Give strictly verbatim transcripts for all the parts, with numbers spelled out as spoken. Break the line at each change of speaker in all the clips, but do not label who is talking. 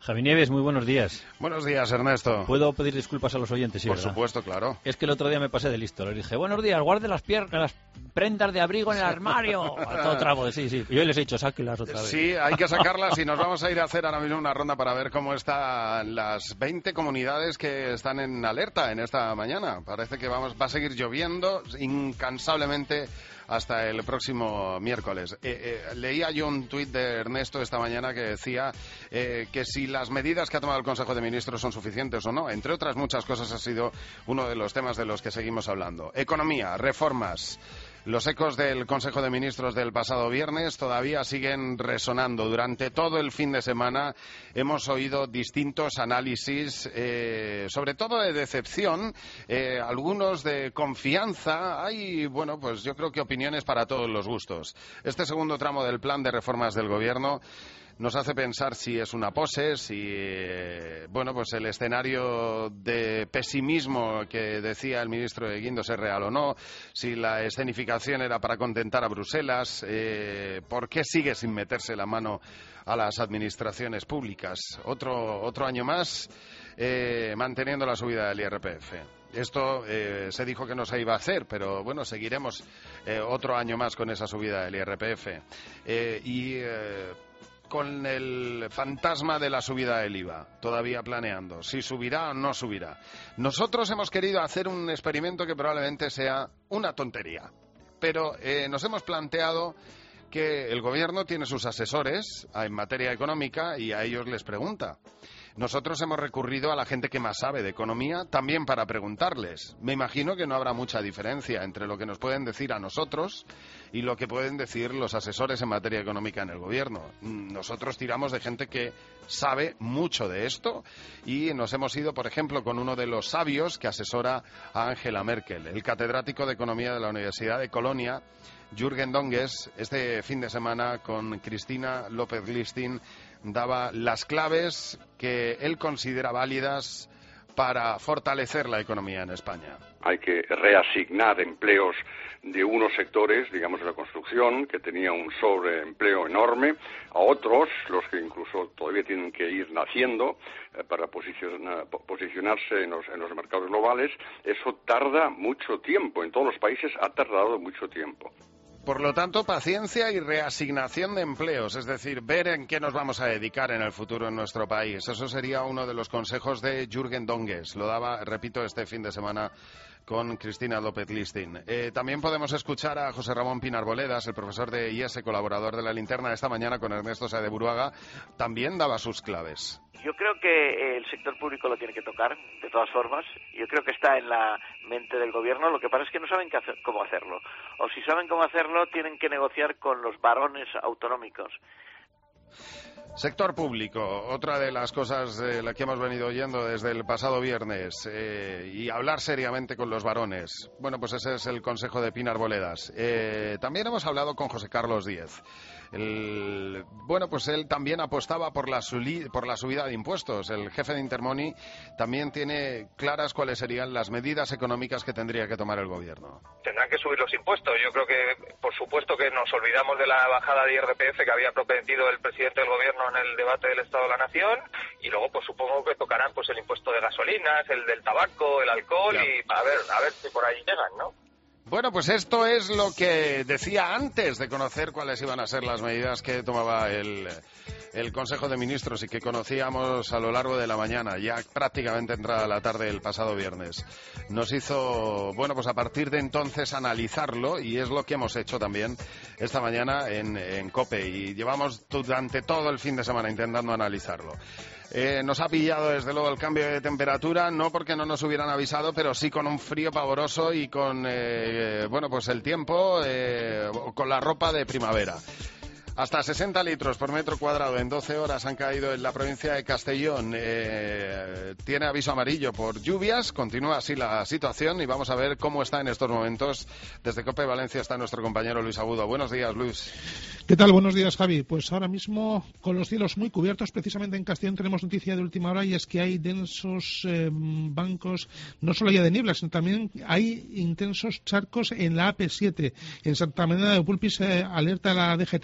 Javi Nieves, muy buenos días.
Buenos días, Ernesto.
¿Puedo pedir disculpas a los oyentes? Sí,
Por
¿verdad?
supuesto, claro.
Es que el otro día me pasé de listo. Les dije, buenos días, guarde las piernas, las prendas de abrigo en el armario. A todo trago de sí, sí. Y hoy les he dicho, sáquenlas otra vez.
Sí, hay que sacarlas y nos vamos a ir a hacer ahora mismo una ronda para ver cómo están las veinte comunidades que están en alerta en esta mañana. Parece que vamos, va a seguir lloviendo incansablemente hasta el próximo miércoles. Eh, eh, leía yo un tuit de Ernesto esta mañana que decía eh, que si las medidas que ha tomado el Consejo de Ministros son suficientes o no. Entre otras muchas cosas ha sido uno de los temas de los que seguimos hablando. Economía, reformas. Los ecos del Consejo de Ministros del pasado viernes todavía siguen resonando. Durante todo el fin de semana hemos oído distintos análisis, eh, sobre todo de decepción, eh, algunos de confianza. Hay, bueno, pues yo creo que opiniones para todos los gustos. Este segundo tramo del plan de reformas del Gobierno nos hace pensar si es una pose, si, eh, bueno, pues el escenario de pesimismo que decía el ministro de Guindos es real o no, si la escenificación era para contentar a Bruselas, eh, ¿por qué sigue sin meterse la mano a las administraciones públicas? Otro, otro año más eh, manteniendo la subida del I R P F. Esto eh, se dijo que no se iba a hacer, pero bueno, seguiremos eh, otro año más con esa subida del I R P F. Eh, y... Eh, con el fantasma de la subida del I V A, todavía planeando si subirá o no subirá. Nosotros hemos querido hacer un experimento que probablemente sea una tontería, pero eh, nos hemos planteado que el Gobierno tiene sus asesores en materia económica y a ellos les pregunta. Nosotros hemos recurrido a la gente que más sabe de economía también para preguntarles. Me imagino que no habrá mucha diferencia entre lo que nos pueden decir a nosotros y lo que pueden decir los asesores en materia económica en el Gobierno. Nosotros tiramos de gente que sabe mucho de esto y nos hemos ido, por ejemplo, con uno de los sabios que asesora a Angela Merkel, el catedrático de Economía de la Universidad de Colonia, Jürgen Donges. Este fin de semana con Cristina López-Listin daba las claves que él considera válidas para fortalecer la economía en España.
Hay que reasignar empleos de unos sectores, digamos de la construcción, que tenía un sobreempleo enorme, a otros, los que incluso todavía tienen que ir naciendo eh, para posicionar, posicionarse en los, en los mercados globales. Eso tarda mucho tiempo, en todos los países ha tardado mucho tiempo.
Por lo tanto, paciencia y reasignación de empleos, es decir, ver en qué nos vamos a dedicar en el futuro en nuestro país. Eso sería uno de los consejos de Jürgen Donges. Lo daba, repito, este fin de semana con Cristina López-Listin. Eh, también podemos escuchar a José Ramón Pinar Boledas, el profesor de I E S E, colaborador de La Linterna, esta mañana con Ernesto Sáez de Buruaga. También daba sus claves.
Yo creo que el sector público lo tiene que tocar, de todas formas. Yo creo que está en la mente del Gobierno. Lo que pasa es que no saben qué hacer, cómo hacerlo. O si saben cómo hacerlo, tienen que negociar con los varones autonómicos.
Sector público, otra de las cosas de la que hemos venido oyendo desde el pasado viernes, eh, y hablar seriamente con los varones. Bueno, pues ese es el consejo de Pinar Boledas. Eh, también hemos hablado con José Carlos Díez. El, bueno, pues él también apostaba por la, suli, por la subida de impuestos. El jefe de Intermoney también tiene claras cuáles serían las medidas económicas que tendría que tomar el Gobierno.
Tendrán que subir los impuestos. Yo creo que, por supuesto, que nos olvidamos de la bajada de I R P F que había prometido el presidente del Gobierno en el debate del Estado de la Nación, y luego pues supongo que tocarán pues el impuesto de gasolinas, el del tabaco, el alcohol, ya. Y a ver, a ver si por ahí llegan, ¿no?
Bueno, pues esto es lo que decía antes de conocer cuáles iban a ser las medidas que tomaba el, el Consejo de Ministros y que conocíamos a lo largo de la mañana, ya prácticamente entrada la tarde del pasado viernes. Nos hizo, bueno, pues a partir de entonces analizarlo, y es lo que hemos hecho también esta mañana en, en COPE, y llevamos durante todo el fin de semana intentando analizarlo. Eh, nos ha pillado desde luego el cambio de temperatura, no porque no nos hubieran avisado, pero sí con un frío pavoroso y con eh, bueno, pues el tiempo, eh, con la ropa de primavera. Hasta sesenta litros por metro cuadrado en doce horas han caído en la provincia de Castellón. Eh, tiene aviso amarillo por lluvias. Continúa así la situación y vamos a ver cómo está en estos momentos. Desde COPE Valencia está nuestro compañero Luis Agudo. Buenos días, Luis.
¿Qué tal? Buenos días, Javi. Pues ahora mismo con los cielos muy cubiertos, precisamente en Castellón tenemos noticia de última hora, y es que hay densos eh, bancos, no solo ya de niebla, sino también hay intensos charcos en la A P siete. En Santa María de Pulpis eh, alerta la D G T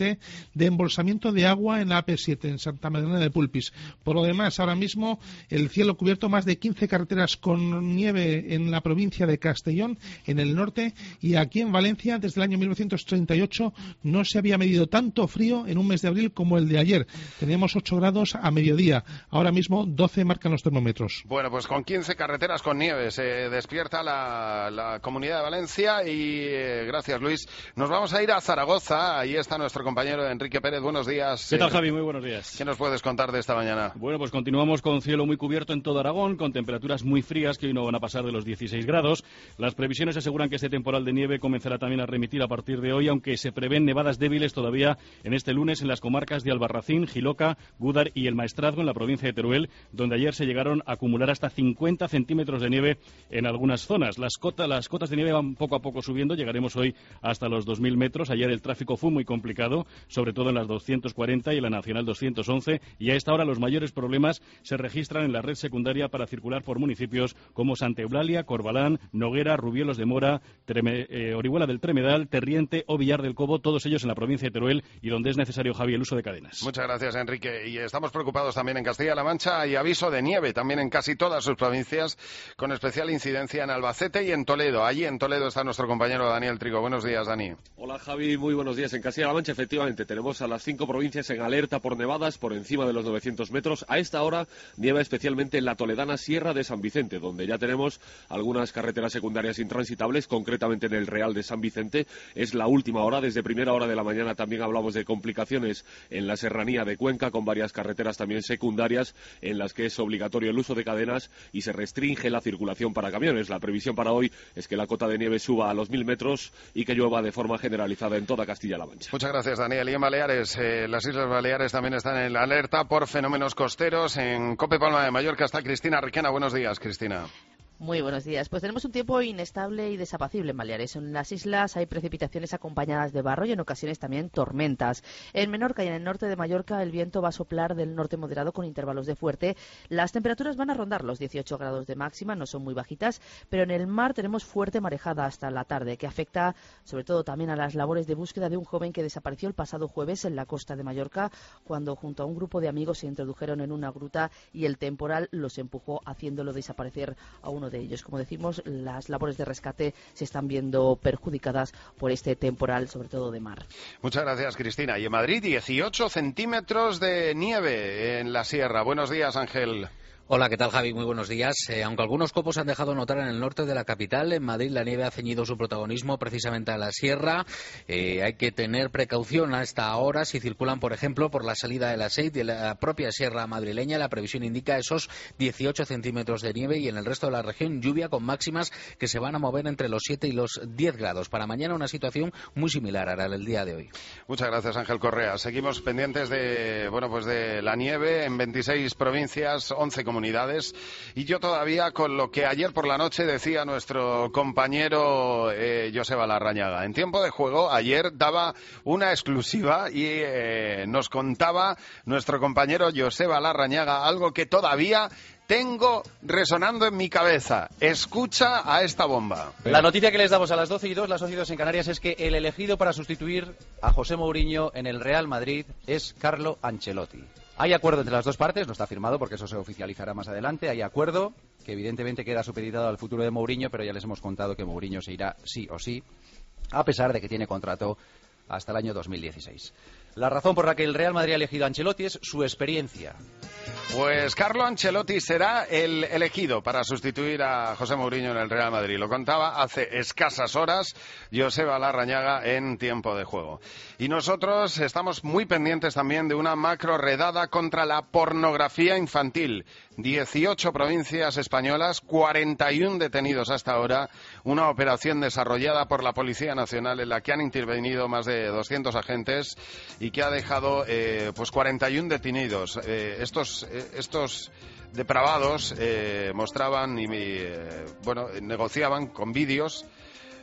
de embolsamiento de agua en la A P siete, en Santa Magdalena de Pulpis. Por lo demás, ahora mismo el cielo cubierto, más de quince carreteras con nieve en la provincia de Castellón, en el norte, y aquí en Valencia, desde el año mil novecientos treinta y ocho, no se había medido tanto frío en un mes de abril como el de ayer. Teníamos ocho grados a mediodía, ahora mismo doce marcan los termómetros.
Bueno, pues con quince carreteras con nieve se despierta la, la Comunidad de Valencia y eh, gracias, Luis. Nos vamos a ir a Zaragoza, ahí está nuestro compañero Enrique Pérez. Buenos días.
¿Qué tal, Javi? Muy buenos días.
¿Qué nos puedes contar de esta mañana?
Bueno, pues continuamos con cielo muy cubierto en todo Aragón, con temperaturas muy frías que hoy no van a pasar de los dieciséis grados. Las previsiones aseguran que este temporal de nieve comenzará también a remitir a partir de hoy, aunque se prevén nevadas débiles todavía en este lunes en las comarcas de Albarracín, Jiloca, Gúdar y El Maestrazgo, en la provincia de Teruel, donde ayer se llegaron a acumular hasta cincuenta centímetros de nieve en algunas zonas. Las, cota, las cotas de nieve van poco a poco subiendo, llegaremos hoy hasta los dos mil metros. Ayer el tráfico fue muy complicado, sobre todo en las doscientos cuarenta y en la Nacional doscientos once, y a esta hora los mayores problemas se registran en la red secundaria para circular por municipios como Santa Eulalia, Corbalán, Noguera, Rubielos de Mora, Treme, eh, Orihuela del Tremedal, Terriente o Villar del Cobo, todos ellos en la provincia de Teruel, y donde es necesario, Javi, el uso de cadenas.
Muchas gracias, Enrique. Y estamos preocupados también en Castilla-La Mancha. Hay aviso de nieve también en casi todas sus provincias, con especial incidencia en Albacete y en Toledo. Allí en Toledo está nuestro compañero Daniel Trigo. Buenos días, Dani.
Hola, Javi. Muy buenos días. En Castilla-La Mancha, efectivamente, tenemos a las cinco provincias en alerta por nevadas por encima de los novecientos metros. A esta hora nieva especialmente en la toledana Sierra de San Vicente, donde ya tenemos algunas carreteras secundarias intransitables, concretamente en el Real de San Vicente. Es la última hora. Desde primera hora de la mañana también hablamos de complicaciones en la serranía de Cuenca, con varias carreteras también secundarias en las que es obligatorio el uso de cadenas y se restringe la circulación para camiones. La previsión para hoy es que la cota de nieve suba a los mil metros y que llueva de forma generalizada en toda Castilla-La Mancha.
Muchas gracias, Daniel. Y en Baleares, eh, las Islas Baleares también están en la alerta por fenómenos costeros. En Cope Palma de Mallorca está Cristina Requena. Buenos días, Cristina.
Muy buenos días. Pues tenemos un tiempo inestable y desapacible en Baleares. En las islas hay precipitaciones acompañadas de barro y en ocasiones también tormentas. En Menorca y en el norte de Mallorca el viento va a soplar del norte moderado con intervalos de fuerte. Las temperaturas van a rondar los dieciocho grados de máxima, no son muy bajitas, pero en el mar tenemos fuerte marejada hasta la tarde, que afecta sobre todo también a las labores de búsqueda de un joven que desapareció el pasado jueves en la costa de Mallorca, cuando junto a un grupo de amigos se introdujeron en una gruta y el temporal los empujó, haciéndolo desaparecer a uno de ellos. Como decimos, las labores de rescate se están viendo perjudicadas por este temporal, sobre todo de mar.
Muchas gracias, Cristina. Y en Madrid, dieciocho centímetros de nieve en la sierra. Buenos días, Ángel.
Hola, ¿qué tal, Javi? Muy buenos días. Eh, aunque algunos copos se han dejado notar en el norte de la capital, en Madrid la nieve ha ceñido su protagonismo precisamente a la sierra. Eh, hay que tener precaución a esta hora si circulan, por ejemplo, por la salida de la S E I de la propia sierra madrileña. La previsión indica esos dieciocho centímetros de nieve y en el resto de la región lluvia con máximas que se van a mover entre los siete y los diez grados. Para mañana una situación muy similar a la del día de hoy.
Muchas gracias, Ángel Correa. Seguimos pendientes de, bueno, pues de la nieve en veintiséis provincias, once comunidades. Comunidades. Y yo todavía con lo que ayer por la noche decía nuestro compañero eh, Joseba Larrañaga. En tiempo de juego, ayer daba una exclusiva y eh, nos contaba nuestro compañero Joseba Larrañaga algo que todavía tengo resonando en mi cabeza. Escucha a esta bomba.
La noticia que les damos a las doce y dos, las doce y dos en Canarias, es que el elegido para sustituir a José Mourinho en el Real Madrid es Carlo Ancelotti. Hay acuerdo entre las dos partes, no está firmado porque eso se oficializará más adelante. Hay acuerdo que evidentemente queda supeditado al futuro de Mourinho, pero ya les hemos contado que Mourinho se irá sí o sí, a pesar de que tiene contrato hasta el año dos mil dieciséis. La razón por la que el Real Madrid ha elegido a Ancelotti es su experiencia.
Pues Carlo Ancelotti será el elegido para sustituir a José Mourinho en el Real Madrid. Lo contaba hace escasas horas Joseba Larrañaga en tiempo de juego. Y nosotros estamos muy pendientes también de una macro redada contra la pornografía infantil. dieciocho provincias españolas, cuarenta y uno detenidos hasta ahora. Una operación desarrollada por la Policía Nacional en la que han intervenido más de doscientos agentes y que ha dejado eh, pues cuarenta y uno detenidos. Eh, estos, eh, estos depravados eh, mostraban y eh, bueno negociaban con vídeos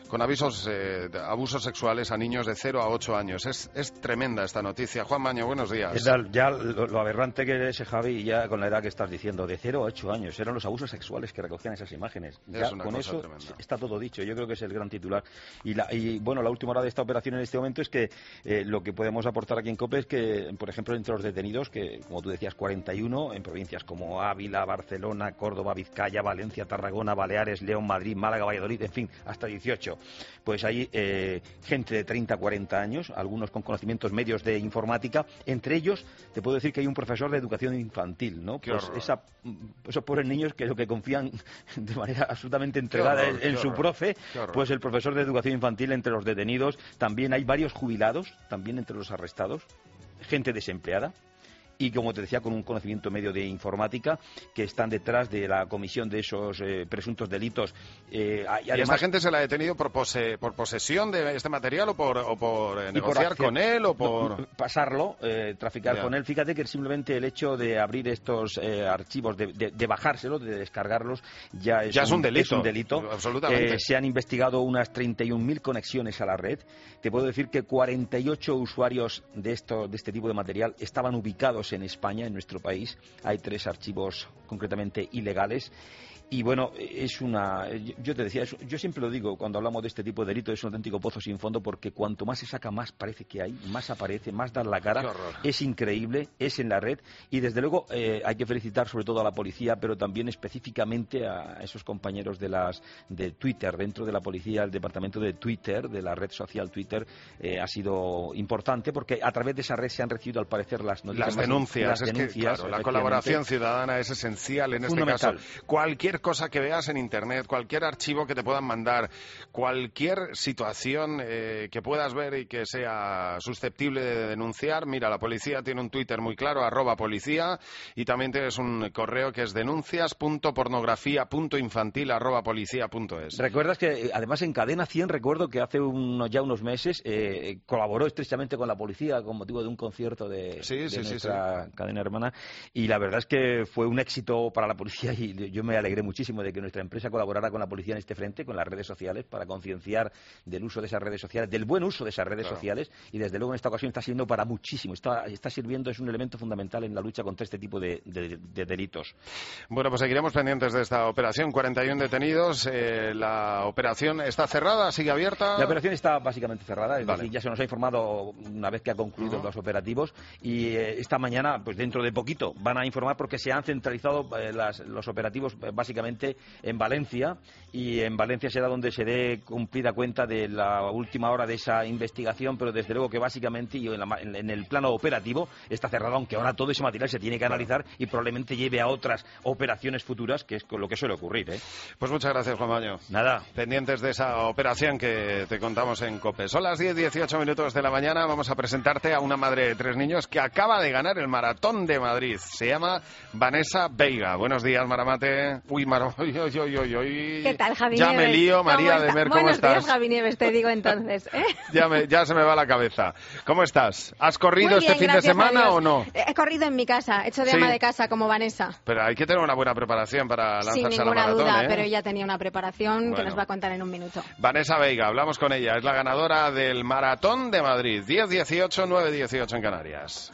con avisos eh, de abusos sexuales a niños de cero a ocho años. Es, es tremenda esta noticia. Juan Maño, buenos días.
¿Qué tal? Ya lo, lo aberrante que es, Javi, ya con la edad que estás diciendo, de cero a ocho años, eran los abusos sexuales que recogían esas imágenes. Ya
es una
con
cosa
eso
tremenda.
Está todo dicho. Yo creo que es el gran titular. Y, la, y bueno, la última hora de esta operación en este momento es que eh, lo que podemos aportar aquí en COPE es que, por ejemplo, entre los detenidos, que como tú decías, cuarenta y uno, en provincias como Ávila, Barcelona, Córdoba, Vizcaya, Valencia, Tarragona, Baleares, León, Madrid, Málaga, Valladolid, en fin, hasta dieciocho. Pues hay eh, gente de treinta a cuarenta años, algunos con conocimientos medios de informática. Entre ellos, te puedo decir que hay un profesor de educación infantil, ¿no?
Qué
Pues
horror.
esa, esos pobres niños que lo que confían de manera absolutamente entregada
horror,
en
qué
su
horror,
profe,
qué horror.
pues el profesor de educación infantil entre los detenidos. También hay varios jubilados, también entre los arrestados, gente desempleada. Y, como te decía, con un conocimiento medio de informática, que están detrás de la comisión de esos eh, presuntos delitos. Eh, y
¿Y
además,
esta gente se la ha detenido por, pose, por posesión de este material o por, o por eh,
y por
negociar
hacer-
con él o por...?
no, pasarlo, eh, traficar
Ya.
con él. Fíjate que simplemente el hecho de abrir estos eh, archivos, de, de, de bajárselos, de descargarlos, ya es,
Ya es un delito,
es un delito.
absolutamente.
Eh, se han investigado unas treinta y un mil conexiones a la red. Te puedo decir que cuarenta y ocho usuarios de, esto, de este tipo de material estaban ubicados en España, en nuestro país. Hay tres archivos concretamente ilegales. Y bueno, es una... Yo te decía, yo siempre lo digo cuando hablamos de este tipo de delito, es un auténtico pozo sin fondo, porque cuanto más se saca, más parece que hay, más aparece, más dar la cara.
Qué horror.
Es increíble, es en la red. Y desde luego eh, hay que felicitar sobre todo a la policía, pero también específicamente a esos compañeros de las de Twitter. Dentro de la policía, el departamento de Twitter, de la red social Twitter, eh, ha sido importante, porque a través de esa red se han recibido, al parecer, las noticias.
Las
más-
denuncias,
las
es que,
denuncias,
claro, la
efectivamente.
colaboración ciudadana es esencial en este caso.
Fundamental.
Cualquier cosa que veas en Internet, cualquier archivo que te puedan mandar, cualquier situación eh, que puedas ver y que sea susceptible de denunciar, mira, la policía tiene un Twitter muy claro, arroba policía, y también tienes un correo que es denuncias punto pornografía punto infantil arroba policía punto es.
¿Recuerdas que, eh, además, en Cadena cien, recuerdo que hace unos, ya unos meses eh, colaboró estrechamente con la policía con motivo de un concierto de,
Sí,
de
sí, sí,
nuestra cadena hermana, y la verdad es que fue un éxito para la policía, y yo me alegré muchísimo de que nuestra empresa colaborara con la policía en este frente, con las redes sociales, para concienciar del uso de esas redes sociales, del buen uso de esas redes
Claro.
sociales, y desde luego en esta ocasión está sirviendo para muchísimo, está, está sirviendo, es un elemento fundamental en la lucha contra este tipo de, de- de delitos.
Bueno, pues seguiremos pendientes de esta operación. cuarenta y uno detenidos. Eh, la operación está cerrada, sigue abierta.
La operación está básicamente cerrada, es
Vale.
decir, ya se nos ha informado una vez que ha concluido
Ujú.
los operativos, y eh, esta mañana, pues dentro de poquito, van a informar porque se han centralizado eh, las- los operativos eh, básicamente en Valencia, y en Valencia será donde se dé cumplida cuenta de la última hora de esa investigación, pero desde luego que básicamente y en, la ma- en- en el plano operativo está cerrado, aunque ahora todo ese material se tiene que analizar y probablemente lleve a otras operaciones futuras, que es con lo que suele ocurrir, ¿eh?
Pues muchas gracias, Juan Maño.
Nada.
Pendientes de esa operación que te contamos en COPE. Son las diez dieciocho minutos de la mañana. Vamos a presentarte a una madre de tres niños que acaba de ganar el Maratón de Madrid. Se llama Vanessa Veiga. Buenos días, Maramate. Uy, Maro... Uy, uy, uy, uy, uy.
¿Qué tal, Javi
Ya me
Nieves?
lío,
¿Cómo
María
está?
de Mer, ¿cómo
Buenos
estás?
días, Javi Nieves, te digo entonces. ¿eh?
Ya, me- ya se me va la cabeza. ¿Cómo estás? ¿Has corrido
Muy
este
bien,
fin de
gracias a
semana
Dios.
o no?
He corrido en mi casa, he hecho de
Sí.
ama de casa como Vanessa.
Pero hay que tener una buena preparación para lanzarse
Sin
a la
ninguna
maratón,
duda,
¿eh?
pero ella tenía una preparación que
Bueno.
nos va a contar en un minuto.
Vanessa Veiga, hablamos con ella. Es la ganadora del Maratón de Madrid. diez dieciocho, nueve dieciocho en Canarias.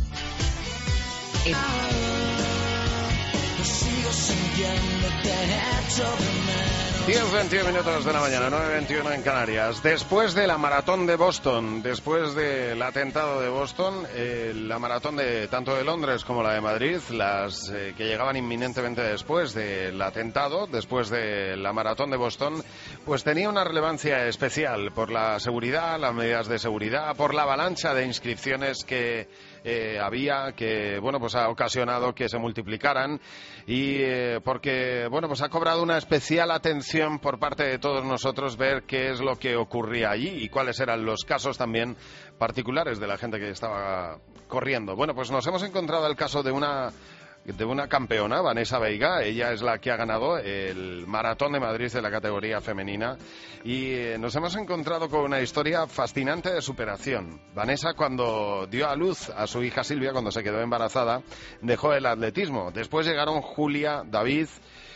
diez veintiuno minutos de la mañana, nueve veintiuno en Canarias. Después de la maratón de Boston, después del atentado de Boston, eh, la maratón de tanto de Londres como la de Madrid, las eh, que llegaban inminentemente después del atentado, después de la maratón de Boston, pues tenía una relevancia especial por la seguridad, las medidas de seguridad, por la avalancha de inscripciones que eh, había, que bueno, pues ha ocasionado que se multiplicaran, y eh, porque bueno, pues ha cobrado una especial atención por parte de todos nosotros ver qué es lo que ocurría allí y cuáles eran los casos también particulares de la gente que estaba corriendo. Bueno, pues nos hemos encontrado el caso de una de una campeona, Vanessa Veiga. Ella es la que ha ganado el Maratón de Madrid de la categoría femenina, y eh, nos hemos encontrado con una historia fascinante de superación. Vanessa, cuando dio a luz a su hija Silvia, cuando se quedó embarazada, dejó el atletismo. Después llegaron Julia, David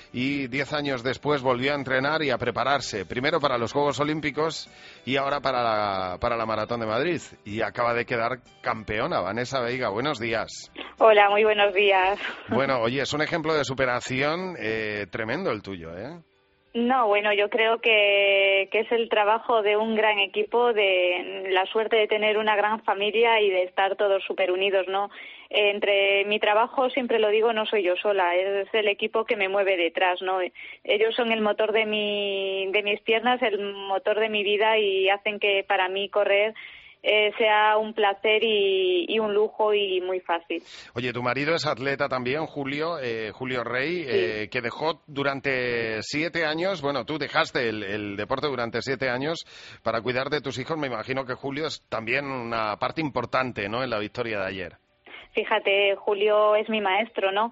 y diez años después volvió a entrenar y a prepararse, primero para los Juegos Olímpicos y ahora para la, para la Maratón de Madrid. Y acaba de quedar campeona. Vanessa Veiga, buenos días.
Hola, muy buenos días.
Bueno, oye, es un ejemplo de superación eh, tremendo el tuyo, ¿eh?
No, bueno, yo creo que, que es el trabajo de un gran equipo, de la suerte de tener una gran familia y de estar todos súper unidos, ¿no? Entre mi trabajo, siempre lo digo, no soy yo sola, es el equipo que me mueve detrás, ¿no? Ellos son el motor de mi, de mis piernas, el motor de mi vida y hacen que para mí correr Eh, sea un placer y, y un lujo y muy fácil.
Oye, tu marido es atleta también, Julio, eh, Julio Rey,
Sí.
eh, que dejó durante siete años, bueno, tú dejaste el, el deporte durante siete años para cuidar de tus hijos. Me imagino que Julio es también una parte importante, ¿no?, en la victoria de ayer.
Fíjate, Julio es mi maestro, ¿no?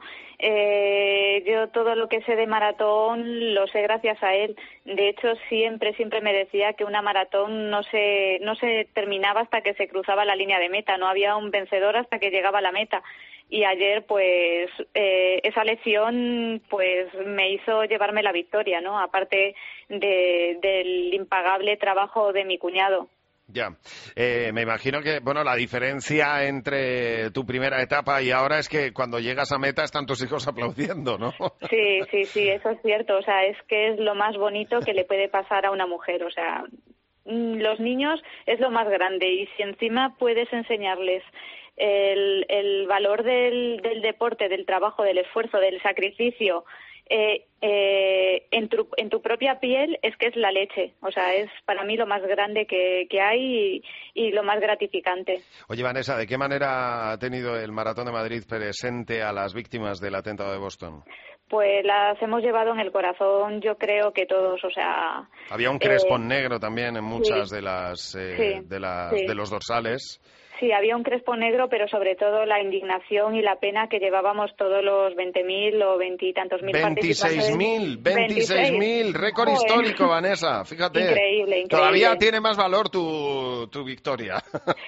Eh, yo todo lo que sé de maratón lo sé gracias a él. De hecho, siempre, siempre me decía que una maratón no se, no se terminaba hasta que se cruzaba la línea de meta, no había un vencedor hasta que llegaba a la meta. Y ayer, pues, eh, esa lección, pues, me hizo llevarme la victoria, ¿no? Aparte de, del impagable trabajo de mi cuñado.
Ya, eh, me imagino que, bueno, la diferencia entre tu primera etapa y ahora es que cuando llegas a meta están tus hijos aplaudiendo, ¿no?
Sí, sí, sí, eso es cierto. O sea, es que es lo más bonito que le puede pasar a una mujer. O sea, los niños es lo más grande y si encima puedes enseñarles el, el valor del, del deporte, del trabajo, del esfuerzo, del sacrificio, Eh, eh, en, tu, en tu propia piel, es que es la leche. O sea, es para mí lo más grande que, que hay y, y lo más gratificante.
Oye, Vanessa, ¿de qué manera ha tenido el Maratón de Madrid presente a las víctimas del atentado de Boston?
Pues las hemos llevado en el corazón, yo creo que todos, o sea...
Había un crespón
eh,
negro también en muchas
sí,
de las eh,
sí,
de las
sí.
de los dorsales.
Sí, había un crespo negro, pero sobre todo la indignación y la pena que llevábamos todos los veinte mil o veintitantos mil
veintiséis mil, veintiséis mil, récord
Joder.
histórico, Vanessa, fíjate.
Increíble, increíble.
Todavía tiene más valor tu, tu victoria.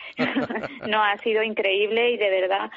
No, ha sido increíble y de verdad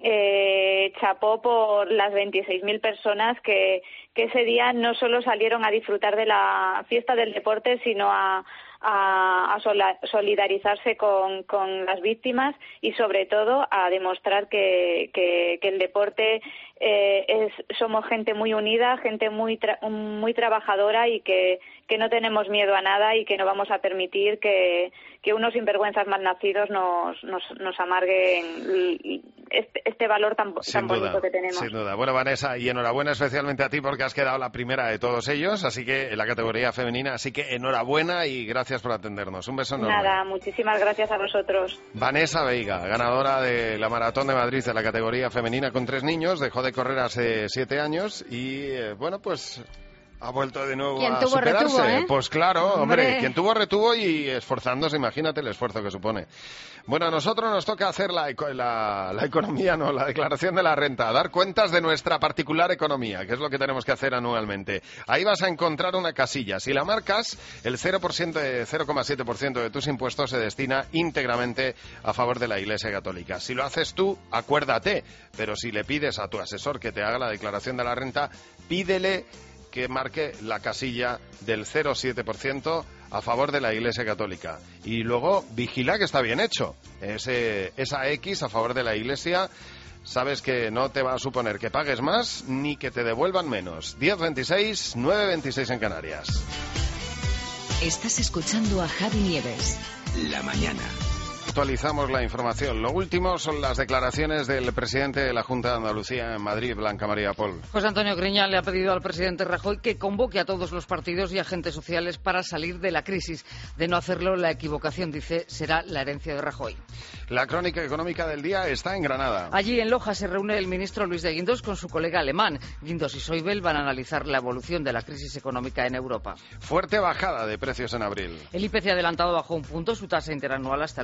eh, chapó por las veintiséis mil personas que, que ese día no solo salieron a disfrutar de la fiesta del deporte, sino a a, a sola, solidarizarse con, con las víctimas y sobre todo a demostrar que, que, que el deporte eh, es, somos gente muy unida, gente muy tra muy trabajadora y que, que no tenemos miedo a nada y que no vamos a permitir que, que unos sinvergüenzas malnacidos nos, nos, nos amarguen este, este valor tan, tan bonito
duda,
que tenemos.
Sin duda. Bueno, Vanessa, y enhorabuena especialmente a ti porque has quedado la primera de todos ellos, así que en la categoría femenina, así que enhorabuena y gracias por atendernos. Un beso enorme.
Nada, muchísimas gracias a vosotros.
Vanessa Veiga, ganadora de la Maratón de Madrid de la categoría femenina con tres niños, dejó de correr hace siete años y, eh, bueno, pues ha vuelto de nuevo
¿Quién
a
tuvo
superarse.
retuvo, eh?
Pues claro, hombre,
Hombre.
quien tuvo retuvo y esforzándose, imagínate el esfuerzo que supone. Bueno, a nosotros nos toca hacer la, eco- la, la economía, no, la declaración de la renta, dar cuentas de nuestra particular economía, que es lo que tenemos que hacer anualmente. Ahí vas a encontrar una casilla. Si la marcas, el cero por ciento de cero coma siete por ciento de tus impuestos se destina íntegramente a favor de la Iglesia Católica. Si lo haces tú, acuérdate, pero si le pides a tu asesor que te haga la declaración de la renta, pídele que marque la casilla del cero coma siete por ciento a favor de la Iglesia Católica. Y luego vigila que está bien hecho. Ese, esa X a favor de la Iglesia, sabes que no te va a suponer que pagues más ni que te devuelvan menos. diez veintiséis, nueve veintiséis en Canarias.
Estás escuchando a Javi Nieves. La mañana.
Actualizamos la información. Lo último son las declaraciones del presidente de la Junta de Andalucía en Madrid, Blanca María Pol.
José Antonio Griñán le ha pedido al presidente Rajoy que convoque a todos los partidos y agentes sociales para salir de la crisis. De no hacerlo, la equivocación, dice, será la herencia de Rajoy.
La crónica económica del día está en Granada.
Allí en Loja se reúne el ministro Luis de Guindos con su colega alemán. Guindos y Schäuble van a analizar la evolución de la crisis económica en Europa.
Fuerte bajada de precios en abril.
El I P C adelantado bajó un punto, su tasa interanual hasta el uno coma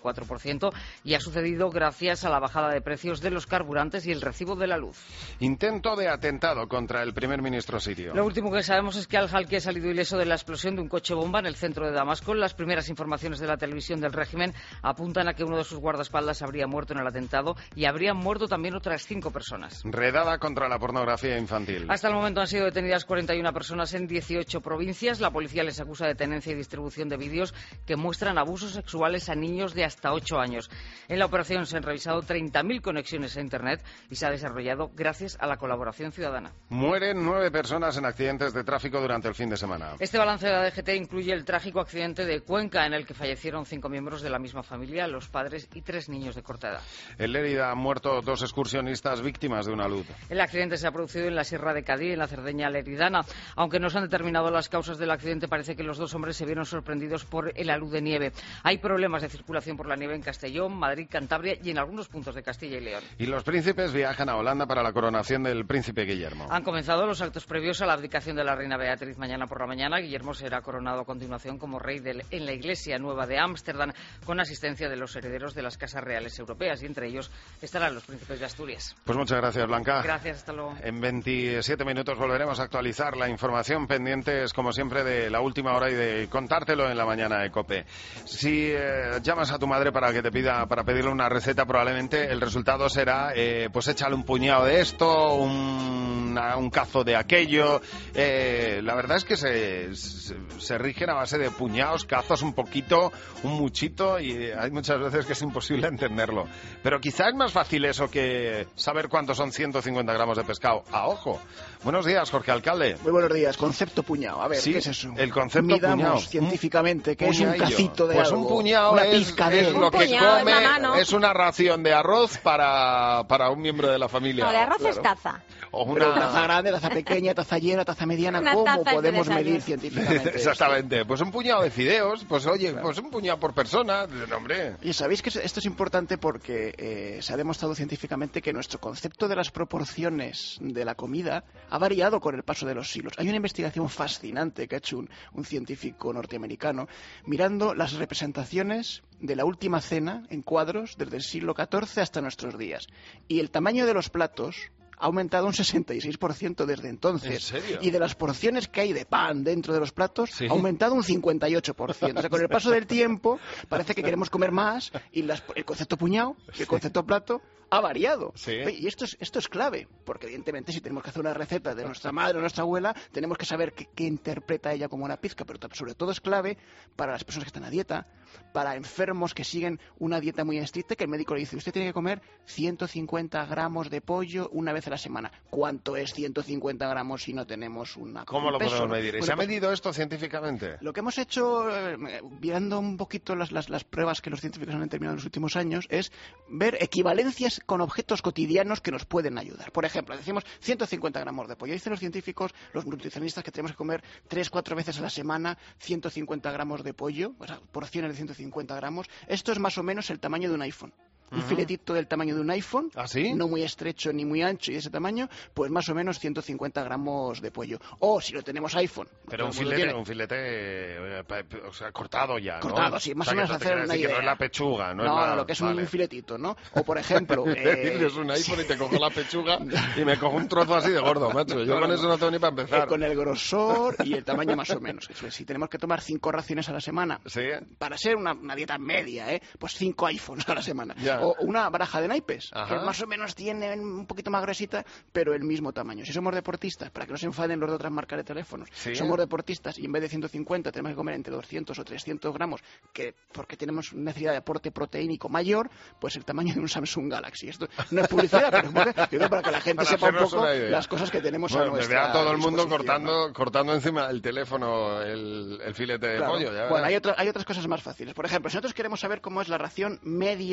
cuatro por ciento y ha sucedido gracias a la bajada de precios de los carburantes y el recibo de la luz.
Intento de atentado contra el primer ministro sirio.
Lo último que sabemos es que al-Halki ha salido ileso de la explosión de un coche bomba en el centro de Damasco. Las primeras informaciones de la televisión del régimen apuntan a que uno de sus guardaespaldas habría muerto en el atentado y habrían muerto también otras cinco personas.
Redada contra la pornografía infantil.
Hasta el momento han sido detenidas cuarenta y una personas en dieciocho provincias. La policía les acusa de tenencia y distribución de vídeos que muestran abusos sexuales a niños de hasta ocho años. En la operación se han revisado treinta mil conexiones a Internet y se ha desarrollado gracias a la colaboración ciudadana.
Mueren nueve personas en accidentes de tráfico durante el fin de semana.
Este balance de la D G T incluye el trágico accidente de Cuenca, en el que fallecieron cinco miembros de la misma familia, los padres y tres niños de corta edad.
En Lérida han muerto dos excursionistas víctimas de una luz.
El accidente se ha producido en la Sierra de Cadí, en la Cerdeña leridana. Aunque no se han determinado las causas del accidente, parece que los dos hombres se vieron sorprendidos por el alud de nieve. Hay problemas de circulación por la nieve en Castellón, Madrid, Cantabria y en algunos puntos de Castilla y León.
Y los príncipes viajan a Holanda para la coronación del príncipe Guillermo.
Han comenzado los actos previos a la abdicación de la reina Beatriz mañana por la mañana. Guillermo será coronado a continuación como rey del, en la Iglesia Nueva de Ámsterdam, con asistencia de los herederos de las casas reales europeas, y entre ellos estarán los príncipes de Asturias.
Pues muchas gracias, Blanca.
Gracias, hasta luego.
En veintisiete minutos volveremos a actualizar la información, pendientes, como siempre, de la última hora y de contártelo en la mañana de COPE. Si eh, llamas a tu madre para que te pida, para pedirle una receta, probablemente el resultado será, eh, pues échale un puñado de esto, un, una, un cazo de aquello. Eh, la verdad es que se, se, se rigen a base de puñados, cazos, un poquito, un muchito, y hay muchas veces que es imposible entenderlo. Pero quizá es más fácil eso que saber cuántos son ciento cincuenta gramos de pescado. ¡A ojo! Buenos días, Jorge Alcalde.
Muy buenos días. Concepto puñado. A ver,
¿sí?
¿Qué es eso?
El concepto
Midamos
puñado.
científicamente qué es un cacito de
pues
algo.
un puñado
una
es,
pizca de
es lo
un
que
puñado
come,
es la mano.
es una ración de arroz para, para un miembro de la familia.
No, de arroz
claro.
es taza.
O una
Pero taza grande, taza pequeña, taza llena, taza mediana.
Una
¿Cómo
taza
podemos
de
medir científicamente?
Exactamente. Pues un puñado de fideos. Pues oye, claro. pues un puñado por persona. No, hombre.
Y sabéis que esto es importante porque eh, se ha demostrado científicamente que nuestro concepto de las proporciones de la comida ha variado con el paso de los siglos. Hay una investigación fascinante que ha hecho un, un científico norteamericano mirando las representaciones de la última cena en cuadros desde el siglo catorce hasta nuestros días. Y el tamaño de los platos ha aumentado un sesenta y seis por ciento desde entonces.
¿En serio?
Y de las porciones que hay de pan dentro de los platos,
¿sí?
ha aumentado un cincuenta y ocho por ciento. O sea, con el paso del tiempo parece que queremos comer más y las, el concepto puñado y el concepto plato ha variado.
¿Sí?
Y esto es, esto es clave, porque evidentemente si tenemos que hacer una receta de nuestra madre o nuestra abuela, tenemos que saber qué, qué interpreta ella como una pizca, pero sobre todo es clave para las personas que están a dieta, para enfermos que siguen una dieta muy estricta, que el médico le dice, usted tiene que comer ciento cincuenta gramos de pollo una vez a la semana. ¿Cuánto es ciento cincuenta gramos si no tenemos una
¿Cómo
un
lo
peso?
podemos medir?
Bueno,
¿Se ha
pues,
medido esto científicamente?
lo que hemos hecho, eh, mirando un poquito las, las, las pruebas que los científicos han determinado en los últimos años, es ver equivalencias con objetos cotidianos que nos pueden ayudar. Por ejemplo, decimos ciento cincuenta gramos de pollo. Dicen los científicos, los nutricionistas, que tenemos que comer tres, cuatro veces a la semana ciento cincuenta gramos de pollo, o sea, porciones de ciento cincuenta gramos. Esto es más o menos el tamaño de un iPhone. Un uh-huh. filetito del tamaño de un iPhone,
¿ah, sí?
no muy estrecho ni muy ancho y de ese tamaño, pues más o menos ciento cincuenta gramos de pollo. O si no tenemos iPhone.
Pero un filete, un filete, eh, o sea, cortado ya, ¿no?
Cortado, sí, más o, sea, o menos hacer una idea.
Que no es la pechuga, ¿no?
No,
es la...
no, lo que es
vale.
un filetito, ¿no? O por ejemplo... eh...
es un iPhone y te cojo la pechuga y me cojo un trozo así de gordo, macho. Yo no, con no, eso no tengo ni para empezar.
Eh, con el grosor y el tamaño más o menos. Eso es, si tenemos que tomar cinco raciones a la semana,
¿sí?
Para ser una, una dieta media, ¿eh? Pues cinco iPhones a la semana.
Ya.
O una baraja de naipes,
ajá,
que más o menos tiene un poquito más gruesita, pero el mismo tamaño. Si somos deportistas, para que no se enfaden los de otras marcas de teléfonos,
¿sí?
Somos deportistas y en vez de ciento cincuenta tenemos que comer entre doscientos o trescientos gramos, que porque tenemos necesidad de aporte proteínico mayor, pues el tamaño de un Samsung Galaxy. Esto no es publicidad, pero es para que la gente
para
sepa un poco las cosas que tenemos
bueno,
a nuestra
me ve a todo el mundo cortando,
¿no?
cortando encima el teléfono el, el filete de
claro.
pollo. Ya
bueno, hay, otra, hay otras cosas más fáciles. Por ejemplo, si nosotros queremos saber cómo es la ración media de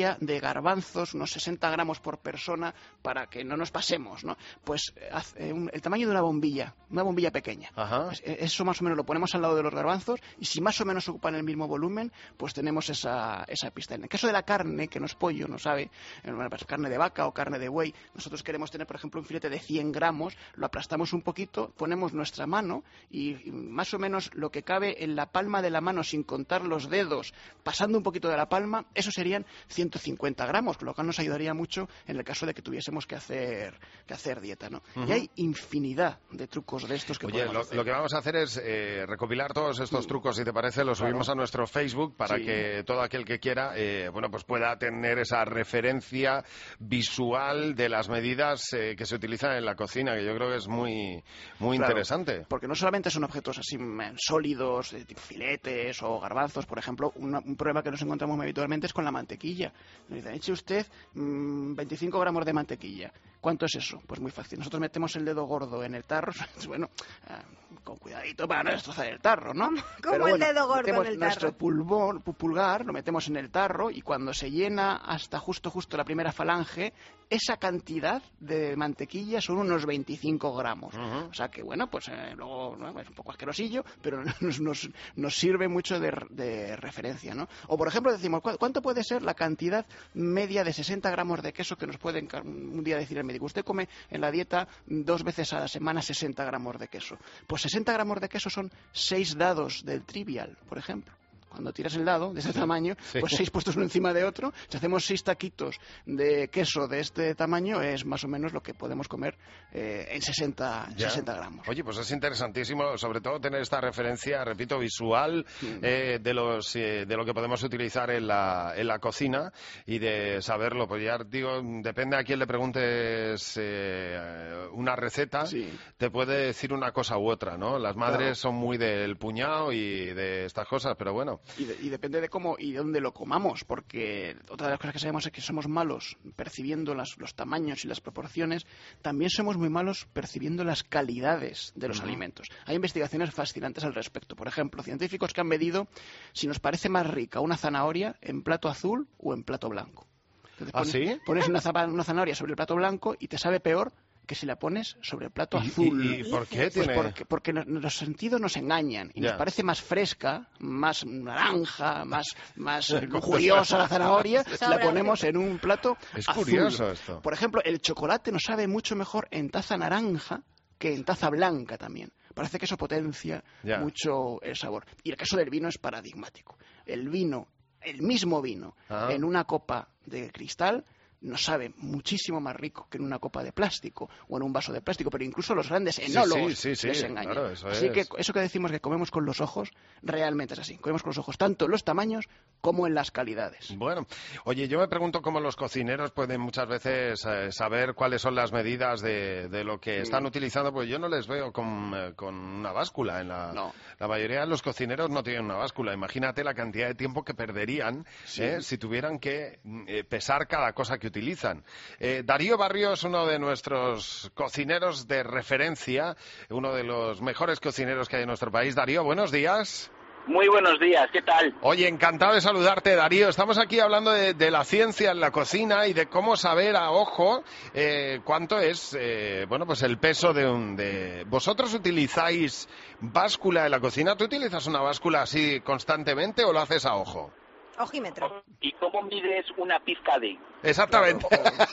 garbanzos, unos sesenta gramos por persona, para que no nos pasemos, ¿no? Pues eh, un, el tamaño de una bombilla, una bombilla pequeña.
Ajá.
Pues, eh, eso más o menos lo ponemos al lado de los garbanzos, y si más o menos ocupan el mismo volumen, pues tenemos esa, esa pista. En el caso de la carne, que no es pollo, no sabe, bueno, pues carne de vaca o carne de buey, nosotros queremos tener, por ejemplo, un filete de cien gramos, lo aplastamos un poquito, ponemos nuestra mano y, y más o menos lo que cabe en la palma de la mano, sin contar los dedos, pasando un poquito de la palma, eso serían ciento cincuenta gramos, con lo cual nos ayudaría mucho en el caso de que tuviésemos que hacer, que hacer dieta, ¿no? Uh-huh. Y hay infinidad de trucos de estos que
Oye,
podemos
lo,
hacer.
lo que vamos a hacer es eh, recopilar todos estos trucos, si te parece, los subimos
Claro.
a nuestro Facebook para
Sí.
que todo aquel que quiera, eh, bueno, pues pueda tener esa referencia visual de las medidas eh, que se utilizan en la cocina, que yo creo que es muy, muy
Claro,
interesante.
porque no solamente son objetos así mm, sólidos, de tipo filetes o garbanzos, por ejemplo, una, un problema que nos encontramos muy habitualmente es con la mantequilla. Nos dicen, eche usted mmm, veinticinco gramos de mantequilla. ¿Cuánto es eso? Pues muy fácil. Nosotros metemos el dedo gordo en el tarro, bueno, eh, con cuidadito para no destrozar el tarro, ¿no?
Como
Pero
el
bueno,
dedo gordo
metemos
en el
nuestro
tarro.
pulmón, pu- pulgar, lo metemos en el tarro y cuando se llena hasta justo justo la primera falange, esa cantidad de mantequilla son unos veinticinco gramos.
Uh-huh.
O sea que, bueno, pues eh, luego ¿no? es un poco asquerosillo, pero nos, nos, nos sirve mucho de, de referencia, ¿no? O, por ejemplo, decimos, ¿cu- ¿cuánto puede ser la cantidad media de sesenta gramos de queso que nos puede encar- un día decir el médico? Usted come en la dieta dos veces a la semana sesenta gramos de queso. Pues sesenta gramos de queso son seis dados del Trivial, por ejemplo. Cuando tiras el dado de ese tamaño,
Sí.
pues seis puestos uno encima de otro, si hacemos seis taquitos de queso de este tamaño, es más o menos lo que podemos comer eh, en sesenta,
Ya.
sesenta gramos.
Oye, pues es interesantísimo, sobre todo tener esta referencia, repito, visual eh, de los eh, de lo que podemos utilizar en la, en la cocina y de saberlo. Pues ya digo, depende a quién le preguntes eh, una receta, te puede decir una cosa u otra, ¿no? Las madres
Claro.
son muy del puñado y de estas cosas, pero bueno.
Y, de- y depende de cómo y de dónde lo comamos, porque otra de las cosas que sabemos es que somos malos percibiendo las- los tamaños y las proporciones, también somos muy malos percibiendo las calidades de los
Ujú.
alimentos. Hay investigaciones fascinantes al respecto. Por ejemplo, científicos que han medido si nos parece más rica una zanahoria en plato azul o en plato blanco. Entonces,
¿Ah,
pones,
sí?
pones una, zapa- una zanahoria sobre el plato blanco y te sabe peor que si la pones sobre el plato
¿Y-
azul.
y- y por qué
Pues
tiene...?
porque, porque no- los sentidos nos engañan y nos
Ya.
parece más fresca, más naranja, más, más eh, lujuriosa la zanahoria, la
Sabe
ponemos en un plato
Es
azul.
curioso esto.
Por ejemplo, el chocolate nos sabe mucho mejor en taza naranja que en taza blanca también. Parece que eso potencia
Ya.
mucho el sabor. Y el caso del vino es paradigmático. El vino, el mismo vino,
Ah.
en una copa de cristal nos sabe muchísimo más rico que en una copa de plástico o en un vaso de plástico, pero incluso los grandes
Sí,
enólogos
sí, sí, sí,
les engañan.
claro, eso
Así
es.
que eso que decimos que comemos con los ojos, realmente es así. Comemos con los ojos tanto en los tamaños como en las calidades.
Bueno, oye, yo me pregunto cómo los cocineros pueden muchas veces eh, saber cuáles son las medidas de, de lo que están
Mm.
utilizando, porque yo no les veo con, eh, con una báscula. En la,
No.
la mayoría de los cocineros no tienen una báscula. Imagínate la cantidad de tiempo que perderían
Sí.
eh, si tuvieran que mm, eh, pesar cada cosa que utilizan. Eh, Darío Barrio es uno de nuestros cocineros de referencia, uno de los mejores cocineros que hay en nuestro país. Darío, buenos días.
Muy buenos días, ¿qué tal?
Oye, encantado de saludarte, Darío. Estamos aquí hablando de, de la ciencia en la cocina y de cómo saber a ojo eh, cuánto es, eh, bueno, pues el peso de un... De... ¿Vosotros utilizáis báscula en la cocina? ¿Tú utilizas una báscula así constantemente o lo haces a ojo?
Ojímetro.
¿Y cómo mides una pizca de?
Exactamente.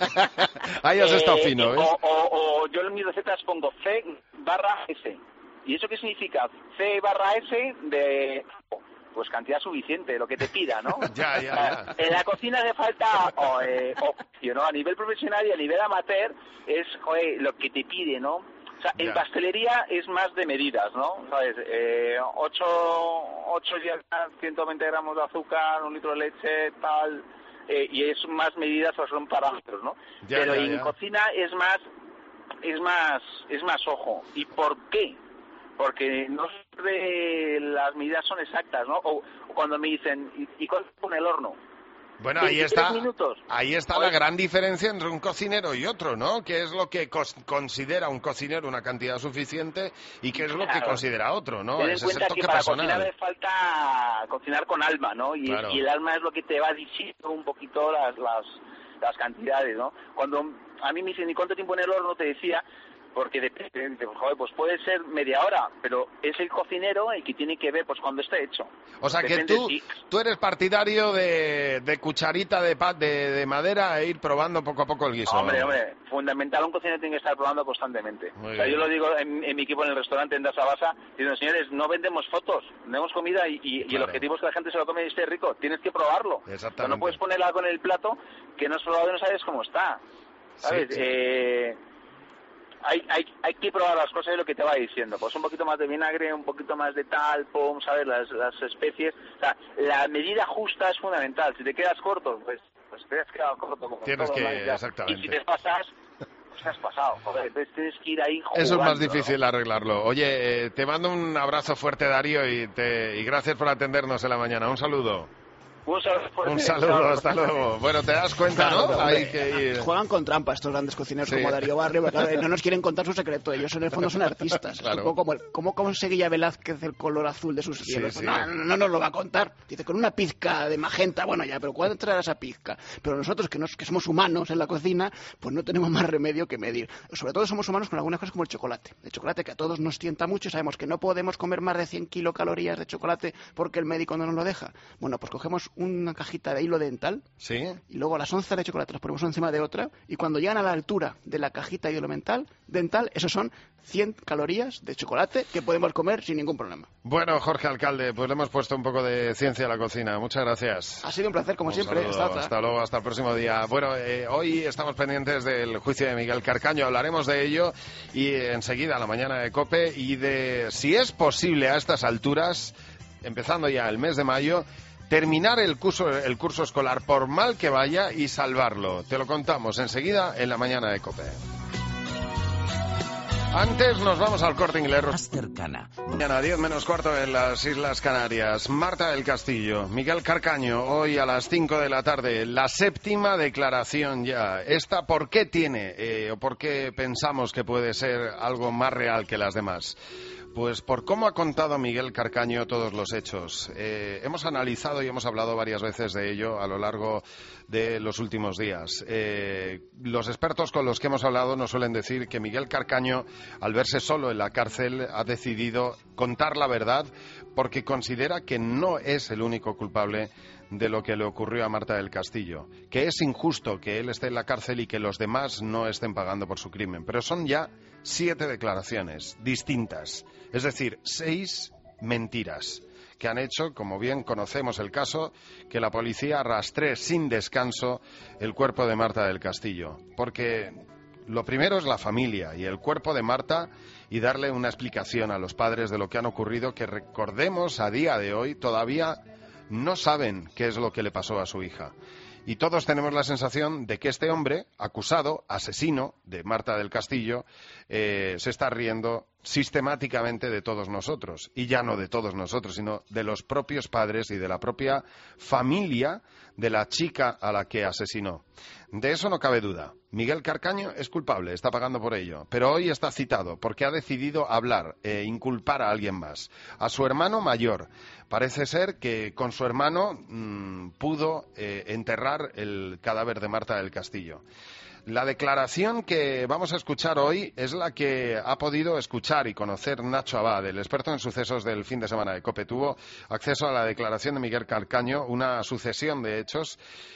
Ahí has estado
Eh,
fino,
eh,
¿ves?
O, o- o yo en mis recetas pongo C barra S. ¿Y eso qué significa? C barra S de... Pues cantidad suficiente, lo que te pida, ¿no?
Ya, ya, ya.
En la cocina hace falta o, eh, oficio, ¿no? A nivel profesional y a nivel amateur es, joder, lo que te pide, ¿no? O sea, en
Ya.
pastelería es más de medidas, ¿no? ¿Sabes? Eh, ocho, ocho ya, ciento veinte gramos de azúcar, un litro de leche, tal... eh, y es más medidas o son parámetros, ¿no?
Ya,
Pero
ya,
en
ya.
cocina es más, es más, es más ojo. ¿Y por qué? Porque no siempre las medidas son exactas, ¿no? O, o cuando me dicen, ¿y, y cuánto pone el horno?
Bueno, ahí
veintitrés
está,
minutos.
ahí está la gran diferencia entre un cocinero y otro, ¿no? ¿Qué es lo que cos- considera un cocinero una cantidad suficiente y qué es lo que
Claro.
considera otro, ¿no?
Ten en
Ese es el
cuenta que
toque
para cocinar
personal.
hace falta cocinar con alma, ¿no? Y,
Claro.
y el alma es lo que te va diciendo un poquito las, las, las cantidades, ¿no? Cuando a mí me dicen, ¿y cuánto tiempo en el horno? Te decía, porque depende, joder, pues puede ser media hora, pero es el cocinero el que tiene que ver pues cuando esté hecho.
O sea
Depende
que tú,
si...
tú eres partidario de, de cucharita de, pa, de, de madera e ir probando poco a poco el guiso.
Hombre, hombre, fundamental, un cocinero tiene que estar probando constantemente.
Muy
o sea,
bien.
yo lo digo en, en mi equipo en el restaurante en Dasabasa, diciendo, señores, no vendemos fotos, vendemos comida y, y,
Claro.
y el objetivo es que la gente se lo tome y esté rico. Tienes que probarlo.
Exactamente.
O sea, no puedes poner algo en el plato que no has probado y no sabes cómo está. ¿Sabes?
Sí, sí.
Eh... Hay, hay, hay que probar las cosas y lo que te va diciendo. Pues un poquito más de vinagre, un poquito más de tal, pum, ¿sabes? Las, las especies. O sea, la medida justa es fundamental. Si te quedas corto, pues, pues te has quedado corto. Como
Tienes
todo,
que-
¿no? Ya.
exactamente.
Y si te pasas, pues te has pasado. Joder, entonces tienes que ir ahí jugando.
Eso es más
¿no?
difícil arreglarlo. Oye, eh, te mando un abrazo fuerte, Darío, y, te, y gracias por atendernos en la mañana. Un saludo.
Un saludo. fuerte.
Un saludo, hasta luego. Bueno, te das cuenta, ¿no?
Claro,
Hay
hombre,
que ir.
Juegan con trampa estos grandes cocineros
Sí.
como Darío Barrio, porque, claro, no nos quieren contar su secreto. Ellos en el fondo son artistas.
Claro.
Es un poco como el- ¿cómo conseguía Velázquez el color azul de sus cielos?
sí.
No, no, no nos lo va a contar. Dice, con una pizca de magenta, bueno ya, pero ¿cuándo entrará esa pizca? Pero nosotros, que, nos, que somos humanos en la cocina, pues no tenemos más remedio que medir. Sobre todo somos humanos con algunas cosas como el chocolate. El chocolate que a todos nos tienta mucho y sabemos que no podemos comer más de cien kilocalorías de chocolate porque el médico no nos lo deja. Bueno, pues cogemos una cajita de hilo dental,
¿Sí?
y luego las onzas de chocolate las ponemos una encima de otra, y cuando llegan a la altura de la cajita de hilo mental, dental, esos son cien calorías de chocolate que podemos comer sin ningún problema.
Bueno, Jorge Alcalde, pues le hemos puesto un poco de ciencia a la cocina. Muchas gracias.
Ha sido un placer, como
Un
siempre.
saludo,
Hasta otra.
hasta luego, hasta el próximo día. Bueno, eh, hoy estamos pendientes del juicio de Miguel Carcaño, hablaremos de ello y enseguida a la mañana de COPE y de si es posible a estas alturas, empezando ya el mes de mayo, terminar el curso, el curso escolar por mal que vaya y salvarlo. Te lo contamos enseguida en la mañana de COPE. Antes nos vamos al Corte Inglés. Más
cercana.
Mañana, diez menos cuarto en las Islas Canarias. Marta del Castillo, Miguel Carcaño, hoy a las cinco de la tarde. La séptima declaración ya. ¿Esta por qué tiene eh, o por qué pensamos que puede ser algo más real que las demás? Pues por cómo ha contado Miguel Carcaño todos los hechos. Eh, hemos analizado y hemos hablado varias veces de ello a lo largo de los últimos días. Eh, los expertos con los que hemos hablado nos suelen decir que Miguel Carcaño, al verse solo en la cárcel, ha decidido contar la verdad porque considera que no es el único culpable de lo que le ocurrió a Marta del Castillo, que es injusto que él esté en la cárcel y que los demás no estén pagando por su crimen. Pero son ya siete declaraciones distintas, es decir, seis mentiras que han hecho, como bien conocemos el caso, que la policía rastree sin descanso el cuerpo de Marta del Castillo. Porque lo primero es la familia y el cuerpo de Marta y darle una explicación a los padres de lo que han ocurrido, que recordemos a día de hoy todavía no saben qué es lo que le pasó a su hija. Y todos tenemos la sensación de que este hombre, acusado, asesino de Marta del Castillo, eh, se está riendo sistemáticamente de todos nosotros. Y ya no de todos nosotros, sino de los propios padres y de la propia familia de la chica a la que asesinó. De eso no cabe duda. Miguel Carcaño es culpable, está pagando por ello. Pero hoy está citado porque ha decidido hablar e inculpar a alguien más. A su hermano mayor. Parece ser que con su hermano mmm, pudo eh, enterrar el cadáver de Marta del Castillo. La declaración que vamos a escuchar hoy es la que ha podido escuchar y conocer Nacho Abad, el experto en sucesos del fin de semana de COPE. Tuvo acceso a la declaración de Miguel Carcaño, una sucesión de hechos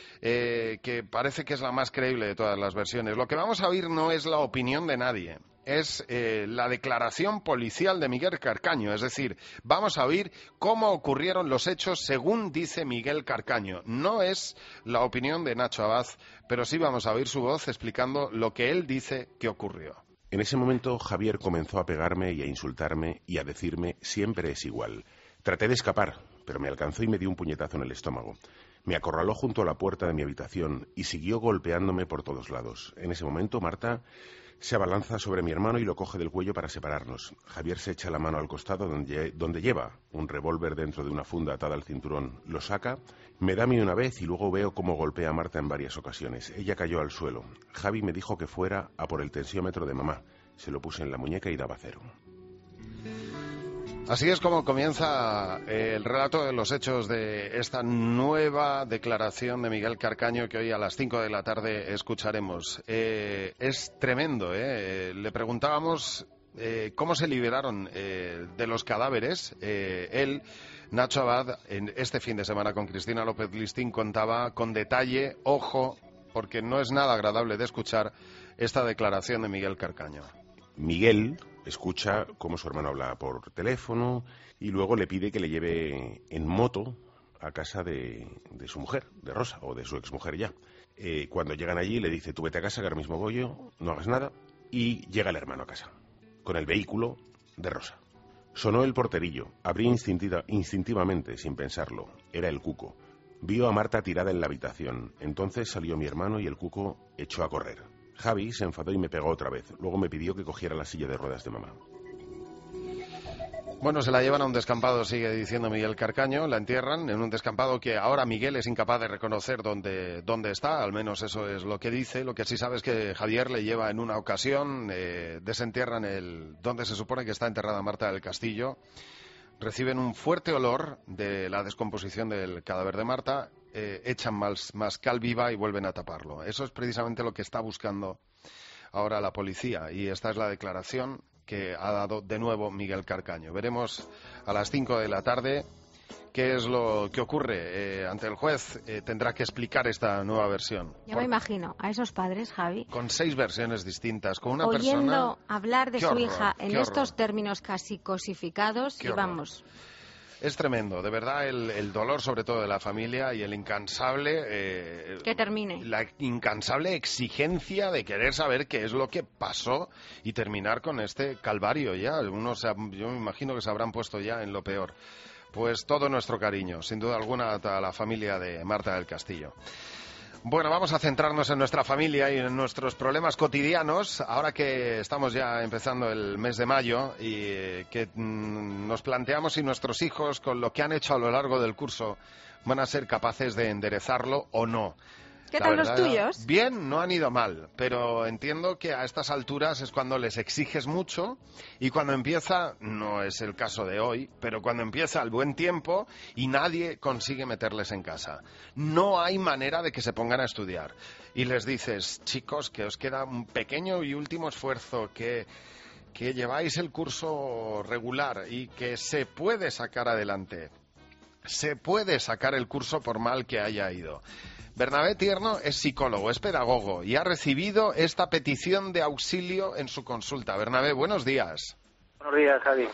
eh, que parece que es la más creíble de todas las versiones. Lo que vamos a oír no es la opinión de nadie. Es eh, la declaración policial de Miguel Carcaño, es decir, vamos a oír cómo ocurrieron los hechos según dice Miguel Carcaño. No es la opinión de Nacho Abad, pero sí vamos a oír su voz explicando lo que él dice que ocurrió.
En ese momento Javier comenzó a pegarme y a insultarme y a decirme siempre es igual. Traté de escapar, pero me alcanzó y me dio un puñetazo en el estómago. Me acorraló junto a la puerta de mi habitación y siguió golpeándome por todos lados. En ese momento Marta se abalanza sobre mi hermano y lo coge del cuello para separarnos. Javier se echa la mano al costado donde, donde lleva un revólver dentro de una funda atada al cinturón. Lo saca, me da a mí una vez y luego veo cómo golpea a Marta en varias ocasiones. Ella cayó al suelo. Javi me dijo que fuera a por el tensiómetro de mamá. Se lo puse en la muñeca y daba cero.
Así es como comienza el relato de los hechos de esta nueva declaración de Miguel Carcaño que hoy a las cinco de la tarde escucharemos. Eh, es tremendo, ¿eh? Le preguntábamos eh, cómo se liberaron eh, de los cadáveres. Eh, él, Nacho Abad, en este fin de semana con Cristina López Listín contaba con detalle, ojo, porque no es nada agradable de escuchar esta declaración de Miguel Carcaño.
Miguel escucha cómo su hermano habla por teléfono y luego le pide que le lleve en moto a casa de, de su mujer, de Rosa, o de su exmujer ya. Eh, cuando llegan allí le dice, tú vete a casa, que ahora mismo voy yo, no hagas nada, y llega el hermano a casa, con el vehículo de Rosa. Sonó el porterillo, abrí instintiva, instintivamente, sin pensarlo, era el Cuco. Vio a Marta tirada en la habitación, entonces salió mi hermano y el Cuco echó a correr. Javi se enfadó y me pegó otra vez. Luego me pidió que cogiera la silla de ruedas de mamá.
Bueno, se la llevan a un descampado, sigue diciendo Miguel Carcaño, la entierran en un descampado que ahora Miguel es incapaz de reconocer dónde, dónde está, al menos eso es lo que dice. Lo que sí sabe es que Javier le lleva en una ocasión, eh, desentierran el donde se supone que está enterrada Marta del Castillo, reciben un fuerte olor de la descomposición del cadáver de Marta, eh, echan más, más cal viva y vuelven a taparlo. Eso es precisamente lo que está buscando ahora la policía y esta es la declaración que ha dado de nuevo Miguel Carcaño. Veremos a las cinco de la tarde qué es lo que ocurre eh, ante el juez. Eh, tendrá que explicar esta nueva versión.
Yo me imagino a esos padres, Javi,
con seis versiones distintas, con una
oyendo
persona
hablar de
Qué
su
horror,
hija en
qué
estos
horror.
términos casi cosificados
Qué
y
horror.
vamos.
Es tremendo, de verdad, el, el dolor sobre todo de la familia y el incansable... Eh,
Que termine.
La incansable exigencia de querer saber qué es lo que pasó y terminar con este calvario ya. Uno se, yo me imagino que se habrán puesto ya en lo peor. Pues todo nuestro cariño, sin duda alguna, a la familia de Marta del Castillo. Bueno, vamos a centrarnos en nuestra familia y en nuestros problemas cotidianos, ahora que estamos ya empezando el mes de mayo y eh, que mmm, nos planteamos si nuestros hijos, con lo que han hecho a lo largo del curso, van a ser capaces de enderezarlo o no.
¿Qué
La
tal los
verdad,
tuyos?
Bien, no han ido mal, pero entiendo que a estas alturas es cuando les exiges mucho y cuando empieza, no es el caso de hoy, pero cuando empieza el buen tiempo y nadie consigue meterles en casa. No hay manera de que se pongan a estudiar. Y les dices, chicos, que os queda un pequeño y último esfuerzo, que, que lleváis el curso regular y que se puede sacar adelante. Se puede sacar el curso por mal que haya ido. Bernabé Tierno es psicólogo, es pedagogo y ha recibido esta petición de auxilio en su consulta. Bernabé, buenos días.
Buenos días, Javi.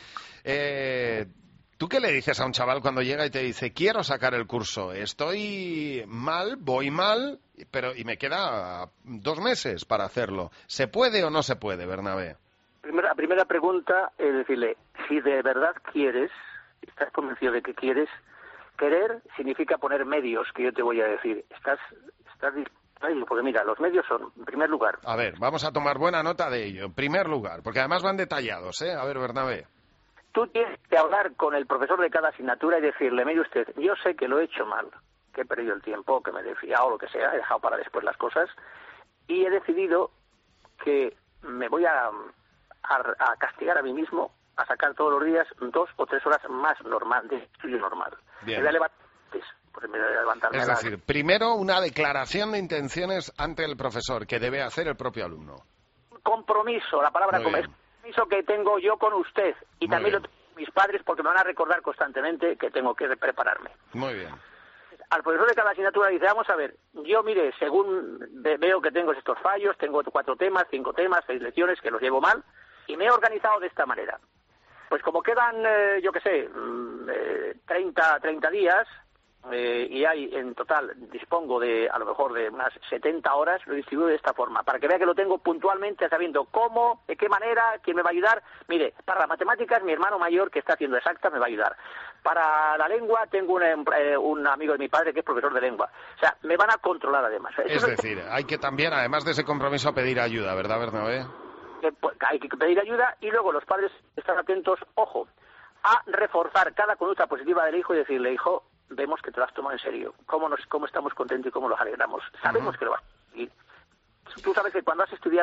Eh, ¿Tú qué le dices a un chaval cuando llega y te dice, quiero sacar el curso, estoy mal, voy mal, pero y me queda dos meses para hacerlo? ¿Se puede o no se puede, Bernabé?
Primera, primera pregunta es decirle, si de verdad quieres, estás convencido de que quieres, querer significa poner medios, que yo te voy a decir. Estás, estás dispuesto, porque mira, los medios son, en primer lugar...
A ver, vamos a tomar buena nota de ello. En primer lugar, porque además van detallados, ¿eh? A ver, Bernabé.
Tú tienes que hablar con el profesor de cada asignatura y decirle, mire usted, yo sé que lo he hecho mal, que he perdido el tiempo, que me he desfiado o lo que sea, he dejado para después las cosas, y he decidido que me voy a, a, a castigar a mí mismo, a sacar todos los días dos o tres horas más normal, de estudio normal.
Bien.
Me voy a levantar antes, pues me voy a levantarme
Es
a las-
decir, primero una declaración de intenciones ante el profesor, que debe hacer el propio alumno.
compromiso, la palabra
Muy
como-
bien.
es compromiso que tengo yo con usted y
Muy
también
bien.
lo tengo con mis padres porque me van a recordar constantemente que tengo que prepararme.
Muy bien.
Al profesor de cada asignatura dice, vamos a ver, yo mire, según ve- veo que tengo estos fallos, tengo cuatro temas, cinco temas, seis lecciones que los llevo mal y me he organizado de esta manera. Pues como quedan, eh, yo qué sé, mm, eh, treinta, treinta días eh, y hay en total, dispongo de a lo mejor de unas setenta horas, lo distribuyo de esta forma, para que vea que lo tengo puntualmente sabiendo cómo, de qué manera, quién me va a ayudar. Mire, para las matemáticas mi hermano mayor que está haciendo exacta me va a ayudar. Para la lengua tengo un, em- eh, un amigo de mi padre que es profesor de lengua. O sea, me van a controlar además. Eso
Es
no-
decir, hay que también, además de ese compromiso, pedir ayuda, ¿verdad, Bernabé?
que pues, hay que pedir ayuda y luego los padres están atentos, ojo, a reforzar cada conducta positiva del hijo y decirle, hijo, vemos que te lo has tomado en serio, cómo, nos, cómo estamos contentos y cómo los alegramos, sabemos que lo vas a conseguir. Tú sabes que cuando has estudiado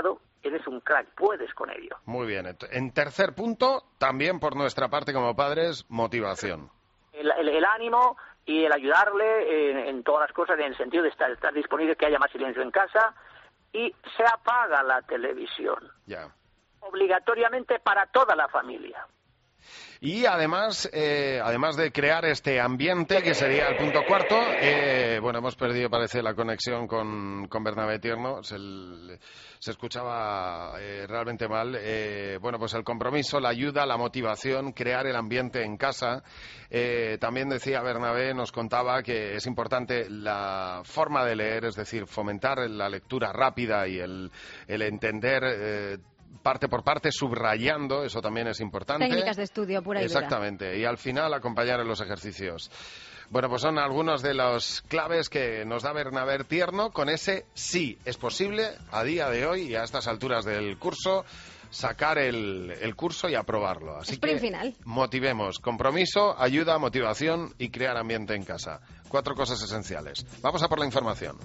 eres un crack, puedes con ello.
Muy bien. En tercer punto, también por nuestra parte como padres, motivación.
El, el, el ánimo y el ayudarle en, en todas las cosas, en el sentido de estar, estar disponible, que haya más silencio en casa, y se apaga la televisión.
Ya.
Obligatoriamente para toda la familia.
Y además, eh, además de crear este ambiente, que sería el punto cuarto, eh, bueno, hemos perdido, parece, la conexión con, con Bernabé Tierno, se, el, se escuchaba eh, realmente mal. Eh, bueno, pues el compromiso, la ayuda, la motivación, crear el ambiente en casa. Eh, también decía Bernabé, nos contaba que es importante la forma de leer, es decir, fomentar la lectura rápida y el, el entender eh, parte por parte, subrayando, eso también es importante.
Técnicas de estudio pura y dura.
Exactamente, y al final acompañar en los ejercicios. Bueno, pues son algunos de los claves que nos da Bernabé Tierno con ese sí, es posible a día de hoy y a estas alturas del curso sacar el, el curso y aprobarlo. Así
Sprint
que
final.
Motivemos, compromiso, ayuda, motivación y crear ambiente en casa. Cuatro cosas esenciales. Vamos a por la información.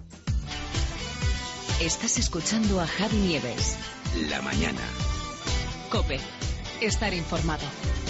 Estás escuchando a Javi Nieves.
La mañana.
COPE. Estar informado.